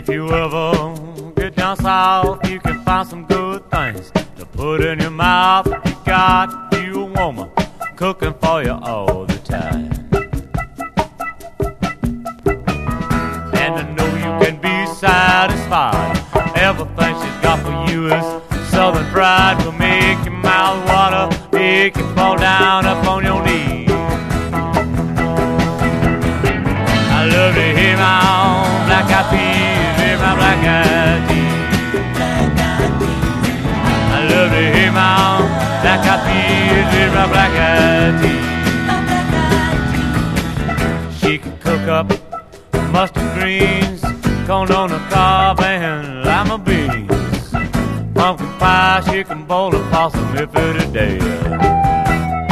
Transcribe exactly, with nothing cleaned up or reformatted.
If you ever get down south, you can find some good things to put in your mouth. You got you a woman cooking for you all the time. And to know you can be satisfied, everything she's got for you is Southern pride. Will make your mouth water, make you fall down up on your knees. I love to hear my black eyed peas, hear my black eyed peas. I love to hear my black eyed peas, hear my black eyed peas. She can cook up mustard greens, corn on the cob, and lima beans. Pumpkin pie, she can boil a possum every day.